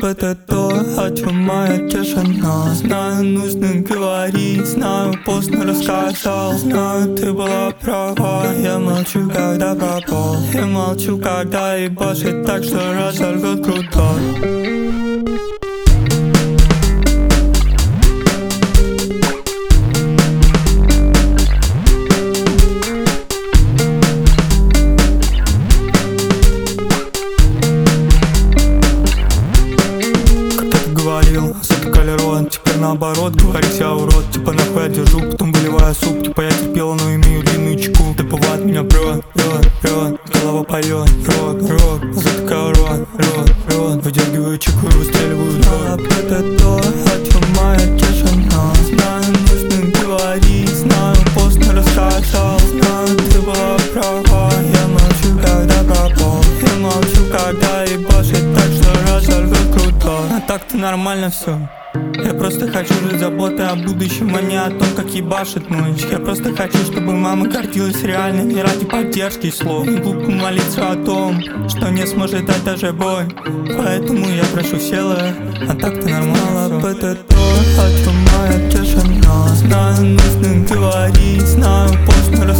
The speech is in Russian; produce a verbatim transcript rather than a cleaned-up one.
это то, о чем моя тишина. Знаю, нужно говорить, знаю, поздно рассказал. Знаю, ты была права, я молчу, когда пропал. Я молчу, когда ебашит так, что разорвет крутой. Затыкали рот, теперь наоборот, говоришь, я урод. Типа нахуй я держу, потом выливаю суп. Типа я терпела, но имею длинную чеку. Ты бывает меня прет, прет, прет. Голова поет, рот, рот. Затыкаю рот, рот, рот. Выдергиваю чеку и выстреливаю рот. Это то, о чем моя тишина. Знаю, нужно говорить, знаю, поздно рассказал. Знаю, ты была права, я молчу, когда пропал. Я молчу, когда ебашит так, что разорвет крутой. А так-то нормально все. Я просто хочу жить заботой о будущем, а не о том, как ебашит ночь. Я просто хочу, чтобы мама гордилась реально, не ради поддержки и слов. Не глупо молиться о том, что не сможет дать даже бой. Поэтому я прошу села, а так-то нормально. Это то, о чем моя тишина. Знаю, нужно говорить, знаю, поздно